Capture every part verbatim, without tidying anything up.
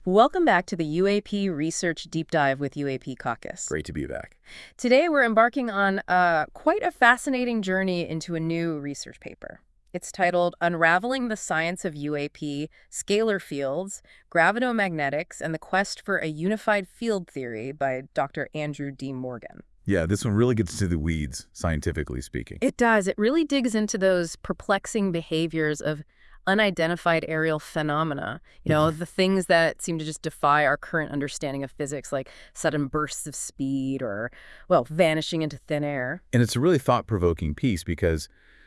Welcome back to the U A P Research Deep Dive with U A P Caucus. Great to be back. Today we're embarking on uh, quite a fascinating journey into a new research paper. It's titled Unraveling the Science of U A P, Scalar Fields, Gravitomagnetics, and the Quest for a Unified Field Theory by Doctor Andrew D. Morgan. Yeah, this one really gets to the weeds, scientifically speaking. It does. It really digs into those perplexing behaviors of unidentified aerial phenomena, you know, the things that seem to just defy our current understanding of physics, like sudden bursts of speed or, well, vanishing into thin air. And it's a really thought-provoking piece because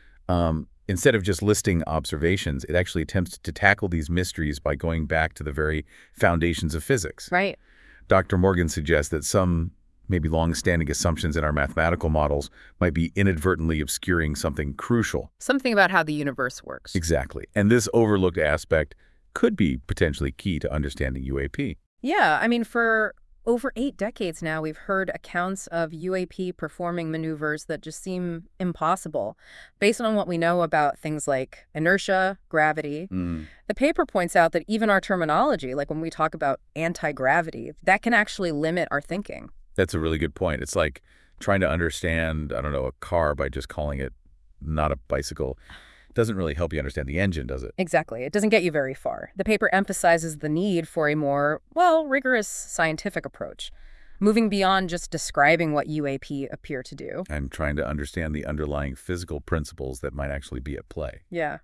um, instead of just listing observations, it actually attempts to tackle these mysteries by going back to the very foundations of physics. Right. Doctor Morgan suggests that some maybe long-standing assumptions in our mathematical models might be inadvertently obscuring something crucial. Something about how the universe works. Exactly. And this overlooked aspect could be potentially key to understanding U A P. Yeah, I mean, for over eight decades now, we've heard accounts of U A P performing maneuvers that just seem impossible, based on what we know about things like inertia, gravity. Mm. The paper points out that even our terminology, like when we talk about anti-gravity, that can actually limit our thinking. That's a really good point. It's like trying to understand, I don't know, a car by just calling it not a bicycle. Doesn't really help you understand the engine, does it? Exactly. It doesn't get you very far. The paper emphasizes the need for a more, well, rigorous scientific approach, moving beyond just describing what U A P appear to do. And trying to understand the underlying physical principles that might actually be at play. Yeah.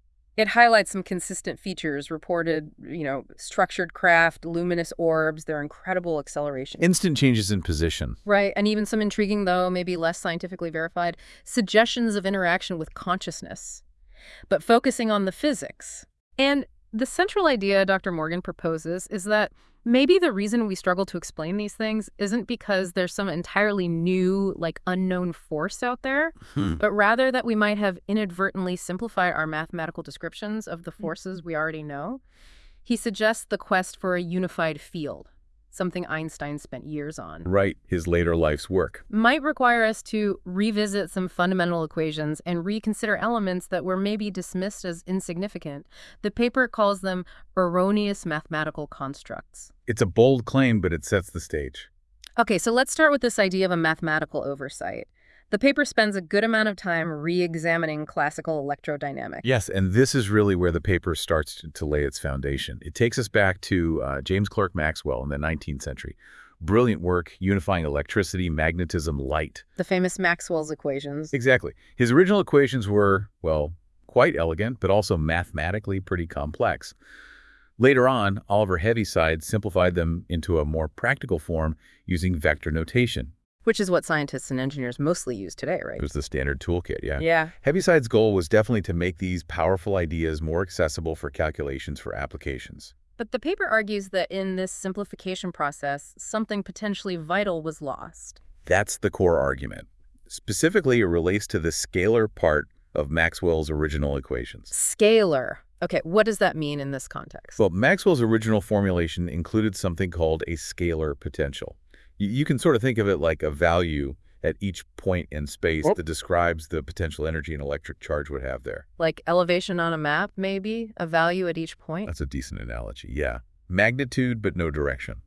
It highlights some consistent features reported, you know, structured craft, luminous orbs, their incredible acceleration. Instant changes in position. Right, and even some intriguing, though, maybe less scientifically verified, suggestions of interaction with consciousness, but focusing on the physics. And the central idea Doctor Morgan proposes is that maybe the reason we struggle to explain these things isn't because there's some entirely new, like, unknown force out there, Hmm. but rather that we might have inadvertently simplified our mathematical descriptions of the forces we already know. He suggests the quest for a unified field, something Einstein spent years on, Right, his later life's work. might require us to revisit some fundamental equations and reconsider elements that were maybe dismissed as insignificant. The paper calls them erroneous mathematical constructs. It's a bold claim, but it sets the stage. Okay, so let's start with this idea of a mathematical oversight. The paper spends a good amount of time re-examining classical electrodynamics. Yes, and this is really where the paper starts to, to lay its foundation. It takes us back to uh, James Clerk Maxwell in the nineteenth century. Brilliant work unifying electricity, magnetism, light. The famous Maxwell's equations. Exactly. His original equations were, well, quite elegant, but also mathematically pretty complex. Later on, Oliver Heaviside simplified them into a more practical form using vector notation. Which is what scientists and engineers mostly use today, right? It was the standard toolkit, yeah. Yeah. Heaviside's goal was definitely to make these powerful ideas more accessible for calculations for applications. But the paper argues that in this simplification process, something potentially vital was lost. That's the core argument. Specifically, it relates to the scalar part of Maxwell's original equations. Scalar. Okay, what does that mean in this context? Well, Maxwell's original formulation included something called a scalar potential. You, you can sort of think of it like a value at each point in space Yep. that describes the potential energy an electric charge would have there. Like elevation on a map, maybe? A value at each point? That's a decent analogy, yeah. Magnitude, but no direction.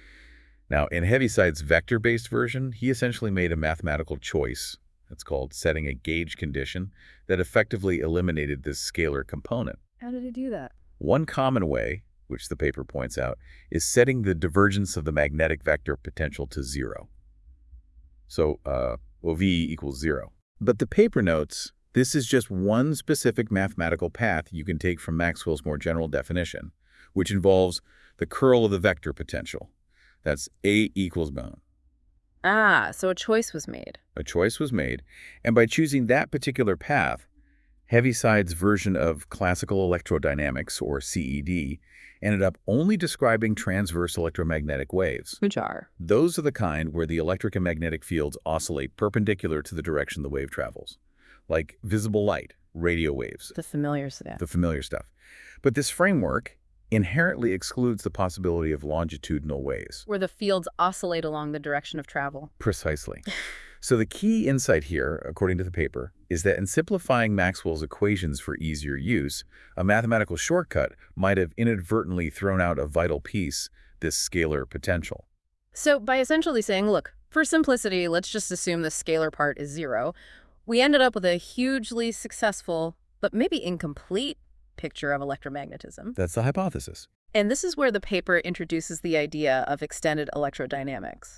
Now, in Heaviside's vector-based version, he essentially made a mathematical choice. That's called setting a gauge condition that effectively eliminated this scalar component. How did it do that? One common way, which the paper points out, is setting the divergence of the magnetic vector potential to zero. So, uh, well, V equals zero. But the paper notes, this is just one specific mathematical path you can take from Maxwell's more general definition, which involves the curl of the vector potential. That's A equals mu. Ah, so a choice was made. A choice was made, and by choosing that particular path, Heaviside's version of classical electrodynamics, or C E D, ended up only describing transverse electromagnetic waves. Which are? Those are the kind where the electric and magnetic fields oscillate perpendicular to the direction the wave travels, like visible light, radio waves, The familiar stuff. the familiar stuff. But this framework inherently excludes the possibility of longitudinal waves. Where the fields oscillate along the direction of travel. Precisely. So the key insight here, according to the paper, is that in simplifying Maxwell's equations for easier use, a mathematical shortcut might have inadvertently thrown out a vital piece, this scalar potential. So by essentially saying, look, for simplicity, let's just assume the scalar part is zero, we ended up with a hugely successful, but maybe incomplete, picture of electromagnetism. That's the hypothesis. And this is where the paper introduces the idea of extended electrodynamics.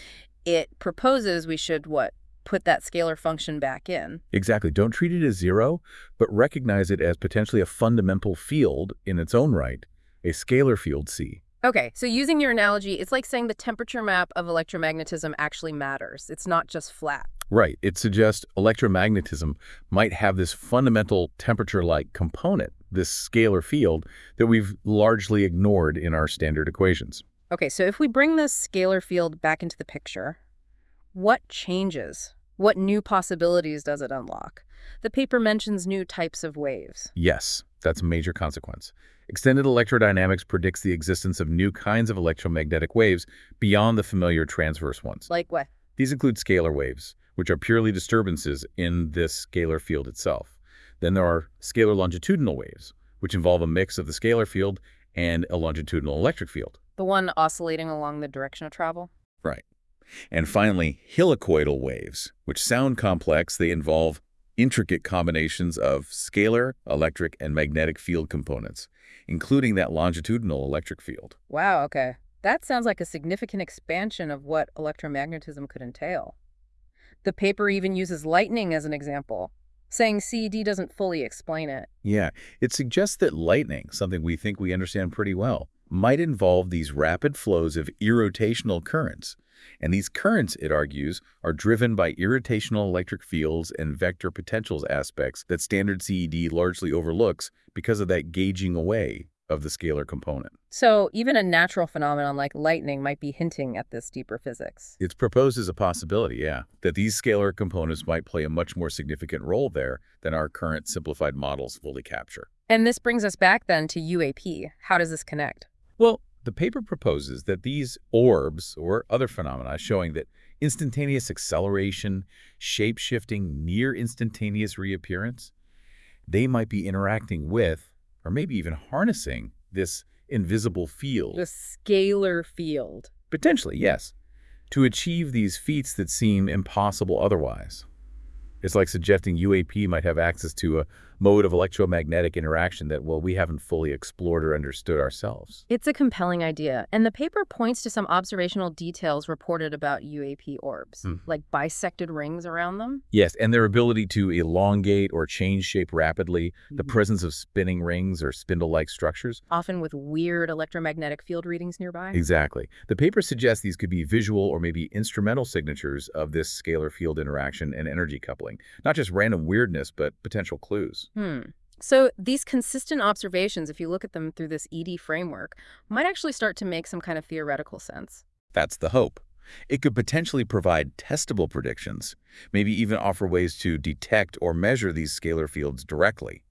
It proposes we should, what, put that scalar function back in. Exactly. Don't treat it as zero, but recognize it as potentially a fundamental field in its own right, a scalar field C. Okay, so using your analogy, it's like saying the temperature map of electromagnetism actually matters. It's not just flat. Right. It suggests electromagnetism might have this fundamental temperature-like component, this scalar field, that we've largely ignored in our standard equations. Okay, so if we bring this scalar field back into the picture, what changes? What new possibilities does it unlock? The paper mentions new types of waves. Yes, that's a major consequence. Extended electrodynamics predicts the existence of new kinds of electromagnetic waves beyond the familiar transverse ones. Like what? These include scalar waves, which are purely disturbances in this scalar field itself. Then there are scalar longitudinal waves, which involve a mix of the scalar field and a longitudinal electric field. The one oscillating along the direction of travel? Right. And finally, helicoidal waves, which sound complex. They involve intricate combinations of scalar, electric, and magnetic field components, including that longitudinal electric field. Wow, okay. That sounds like a significant expansion of what electromagnetism could entail. The paper even uses lightning as an example, saying C E D doesn't fully explain it. Yeah, it suggests that lightning, something we think we understand pretty well, might involve these rapid flows of irrotational currents. And these currents, it argues, are driven by irrotational electric fields and vector potentials aspects that standard C E D largely overlooks because of that gauging away of the scalar component. So even a natural phenomenon like lightning might be hinting at this deeper physics. It's proposed as a possibility, yeah, that these scalar components might play a much more significant role there than our current simplified models fully capture. And this brings us back then to U A P. How does this connect? Well, the paper proposes that these orbs or other phenomena showing that instantaneous acceleration, shape-shifting, near-instantaneous reappearance, they might be interacting with, or maybe even harnessing, this invisible field. The scalar field. Potentially, yes, to achieve these feats that seem impossible otherwise. It's like suggesting U A P might have access to a mode of electromagnetic interaction that, well, we haven't fully explored or understood ourselves. It's a compelling idea, and the paper points to some observational details reported about U A P orbs, Hmm. like bisected rings around them. Yes, and their ability to elongate or change shape rapidly, the presence of spinning rings or spindle-like structures. Often with weird electromagnetic field readings nearby. Exactly. The paper suggests these could be visual or maybe instrumental signatures of this scalar field interaction and energy coupling. Not just random weirdness, but potential clues. Hmm. So these consistent observations, if you look at them through this E D framework, might actually start to make some kind of theoretical sense. That's the hope. It could potentially provide testable predictions, maybe even offer ways to detect or measure these scalar fields directly.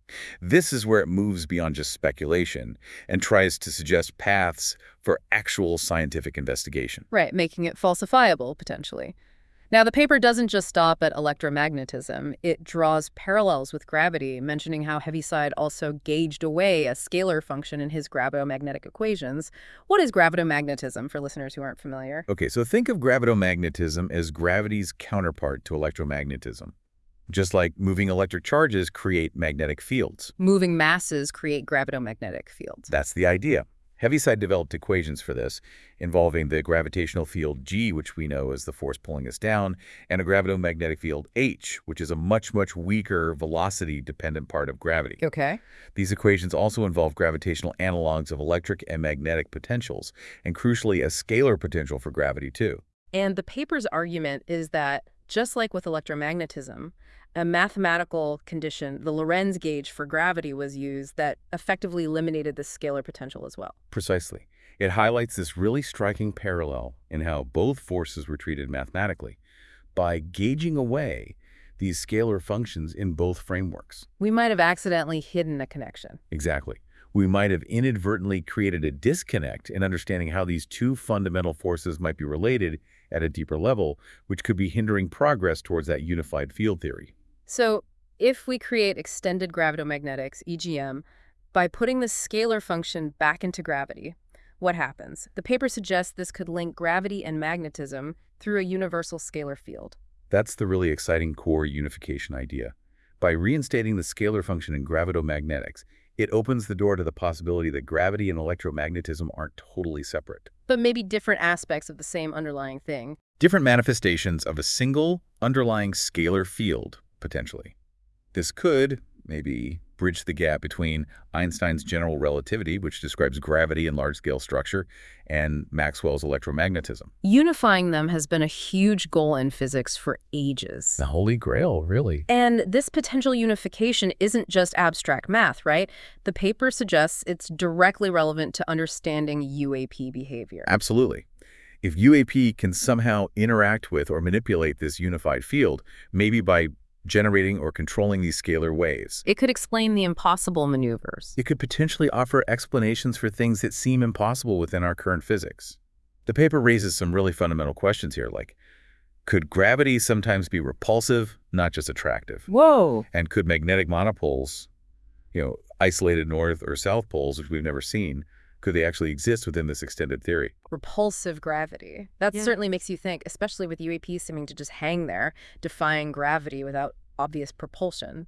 This is where it moves beyond just speculation and tries to suggest paths for actual scientific investigation. Right, making it falsifiable, potentially. Now, the paper doesn't just stop at electromagnetism. It draws parallels with gravity, mentioning how Heaviside also gauged away a scalar function in his gravitomagnetic equations. What is gravitomagnetism, for listeners who aren't familiar? Okay, so think of gravitomagnetism as gravity's counterpart to electromagnetism. Just like moving electric charges create magnetic fields. Moving masses create gravitomagnetic fields. That's the idea. Heaviside developed equations for this, involving the gravitational field G, which we know as the force pulling us down, and a gravitomagnetic field H, which is a much, much weaker velocity-dependent part of gravity. Okay. These equations also involve gravitational analogs of electric and magnetic potentials, and crucially, a scalar potential for gravity, too. And the paper's argument is that, just like with electromagnetism, a mathematical condition, the Lorentz gauge for gravity, was used that effectively eliminated the scalar potential as well. Precisely. It highlights this really striking parallel in how both forces were treated mathematically by gauging away these scalar functions in both frameworks. We might have accidentally hidden a connection. Exactly. we might have inadvertently created a disconnect in understanding how these two fundamental forces might be related at a deeper level, which could be hindering progress towards that unified field theory. So if we create extended gravitomagnetics, E G M, by putting the scalar function back into gravity, what happens? The paper suggests this could link gravity and magnetism through a universal scalar field. That's the really exciting core unification idea. By reinstating the scalar function in gravitomagnetics, it opens the door to the possibility that gravity and electromagnetism aren't totally separate. But maybe different aspects of the same underlying thing. Different manifestations of a single underlying scalar field, potentially. This could, maybe, bridge the gap between Einstein's general relativity, which describes gravity and large-scale structure, and Maxwell's electromagnetism. Unifying them has been a huge goal in physics for ages. The Holy Grail, really. And this potential unification isn't just abstract math, right? The paper suggests it's directly relevant to understanding U A P behavior. Absolutely. If U A P can somehow interact with or manipulate this unified field, maybe by generating or controlling these scalar waves, It could explain the impossible maneuvers. it could potentially offer explanations for things that seem impossible within our current physics. The paper raises some really fundamental questions here, like, could gravity sometimes be repulsive, not just attractive? Whoa! And could magnetic monopoles, you know, isolated north or south poles, which we've never seen, could they actually exist within this extended theory? Repulsive gravity. That Yeah. certainly makes you think, especially with U A P seeming to just hang there, defying gravity without obvious propulsion.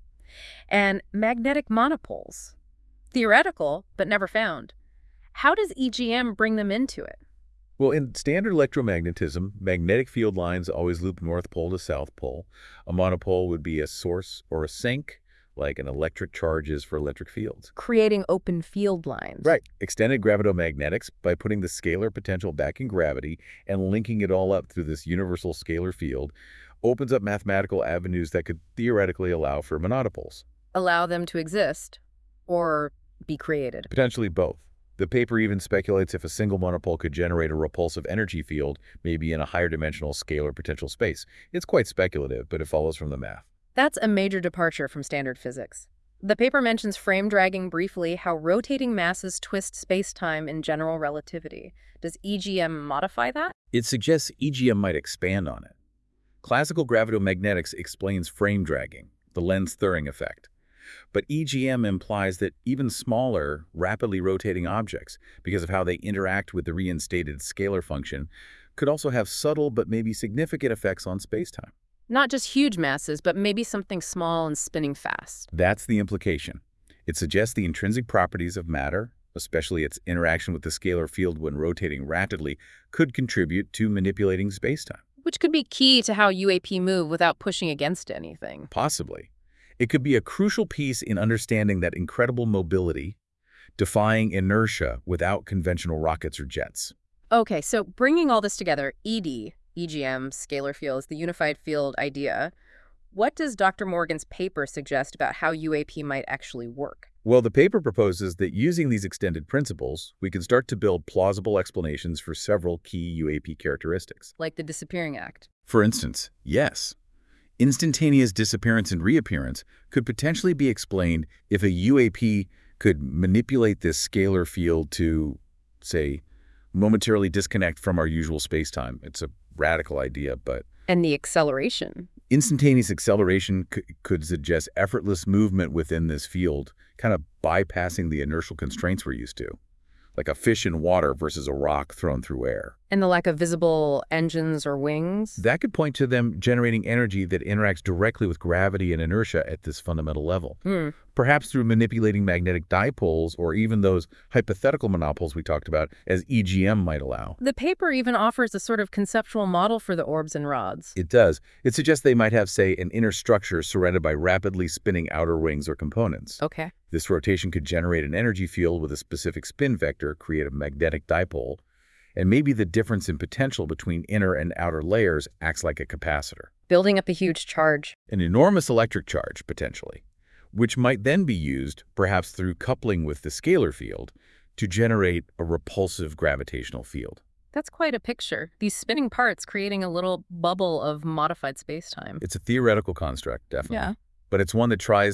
And magnetic monopoles. Theoretical, but never found. How does E G M bring them into it? Well, in standard electromagnetism, magnetic field lines always loop north pole to south pole. A monopole would be a source or a sink, like an electric charge is for electric fields. Creating open field lines. Right. Extended gravitomagnetics, by putting the scalar potential back in gravity and linking it all up through this universal scalar field, opens up mathematical avenues that could theoretically allow for monopoles. Allow them to exist or be created. Potentially both. The paper even speculates if a single monopole could generate a repulsive energy field, maybe in a higher dimensional scalar potential space. It's quite speculative, but it follows from the math. That's a major departure from standard physics. The paper mentions frame dragging briefly, how rotating masses twist space-time in general relativity. Does E G M modify that? It suggests E G M might expand on it. Classical gravitomagnetics explains frame dragging, the Lenz-Thirring effect. But E G M implies that even smaller, rapidly rotating objects, because of how they interact with the reinstated scalar function, could also have subtle but maybe significant effects on spacetime. Not just huge masses, but maybe something small and spinning fast. That's the implication. It suggests the intrinsic properties of matter, especially its interaction with the scalar field when rotating rapidly, could contribute to manipulating spacetime. Which could be key to how U A P move without pushing against anything. Possibly. It could be a crucial piece in understanding that incredible mobility, defying inertia without conventional rockets or jets. Okay, so bringing all this together, E D, E G M, scalar fields, the unified field idea, what does Doctor Morgan's paper suggest about how U A P might actually work? Well, the paper proposes that using these extended principles, we can start to build plausible explanations for several key U A P characteristics. Like the disappearing act. For instance, yes, instantaneous disappearance and reappearance could potentially be explained if a U A P could manipulate this scalar field to, say, momentarily disconnect from our usual spacetime. It's a radical idea, but And the acceleration. instantaneous acceleration c could suggest effortless movement within this field, kind of bypassing the inertial constraints we're used to, like a fish in water versus a rock thrown through air. And the lack of visible engines or wings. That could point to them generating energy that interacts directly with gravity and inertia at this fundamental level. Hmm. Perhaps through manipulating magnetic dipoles or even those hypothetical monopoles we talked about, as E G M might allow. The paper even offers a sort of conceptual model for the orbs and rods. It does. It suggests they might have, say, an inner structure surrounded by rapidly spinning outer rings or components. Okay. This rotation could generate an energy field with a specific spin vector, create a magnetic dipole, and maybe the difference in potential between inner and outer layers acts like a capacitor. Building up a huge charge. An enormous electric charge, potentially, which might then be used, perhaps through coupling with the scalar field, to generate a repulsive gravitational field. That's quite a picture. These spinning parts creating a little bubble of modified spacetime. It's a theoretical construct, definitely. Yeah. But it's one that tries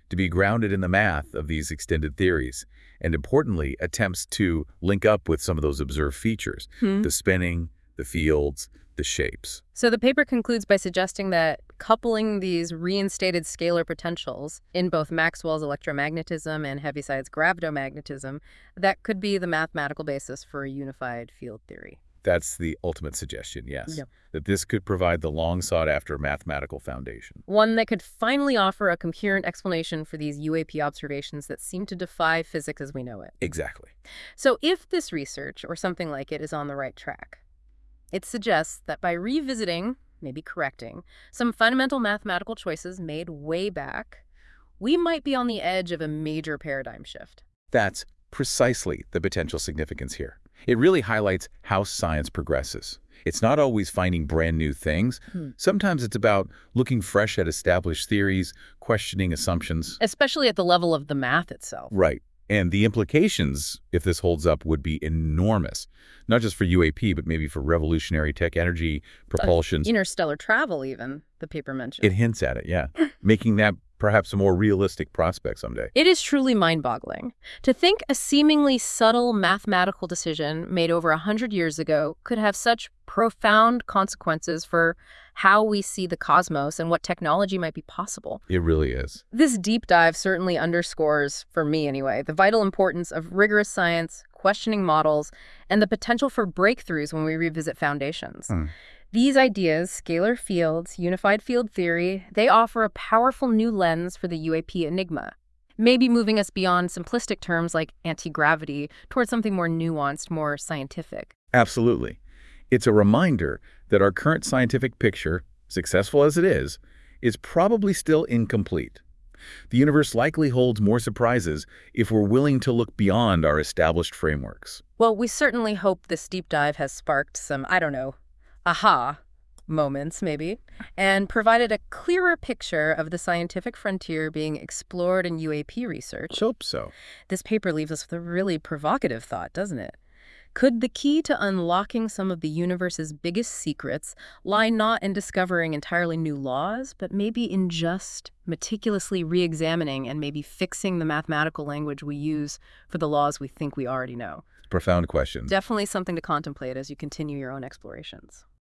to be grounded in the math of these extended theories, and importantly, attempts to link up with some of those observed features, Hmm. the spinning, the fields, the shapes. So the paper concludes by suggesting that coupling these reinstated scalar potentials in both Maxwell's electromagnetism and Heaviside's gravitomagnetism, that could be the mathematical basis for a unified field theory. That's the ultimate suggestion, yes, Yep. that this could provide the long sought-after mathematical foundation. One that could finally offer a coherent explanation for these U A P observations that seem to defy physics as we know it. Exactly. So if this research, or something like it, is on the right track, it suggests that by revisiting, maybe correcting, some fundamental mathematical choices made way back, we might be on the edge of a major paradigm shift. That's precisely the potential significance here. It really highlights how science progresses. It's not always finding brand new things. Hmm. Sometimes it's about looking fresh at established theories, questioning assumptions. Especially at the level of the math itself. Right. And the implications, if this holds up, would be enormous. Not just for U A P, but maybe for revolutionary tech energy, propulsion. Uh, interstellar travel, even, the paper mentioned. It hints at it, yeah. Making that perhaps a more realistic prospect someday. It is truly mind-boggling. To think a seemingly subtle mathematical decision made over a hundred years ago could have such profound consequences for how we see the cosmos and what technology might be possible. It really is. This deep dive certainly underscores, for me anyway, the vital importance of rigorous science, questioning models, and the potential for breakthroughs when we revisit foundations. Hmm. These ideas, scalar fields, unified field theory, they offer a powerful new lens for the U A P enigma, maybe moving us beyond simplistic terms like anti-gravity towards something more nuanced, more scientific. Absolutely. It's a reminder that our current scientific picture, successful as it is, is probably still incomplete. The universe likely holds more surprises if we're willing to look beyond our established frameworks. Well, we certainly hope this deep dive has sparked some, I don't know, aha moments, maybe, and provided a clearer picture of the scientific frontier being explored in U A P research. Let's hope so. This paper leaves us with a really provocative thought, doesn't it? Could the key to unlocking some of the universe's biggest secrets lie not in discovering entirely new laws, but maybe in just meticulously re-examining and maybe fixing the mathematical language we use for the laws we think we already know? Profound question. Definitely something to contemplate as you continue your own explorations.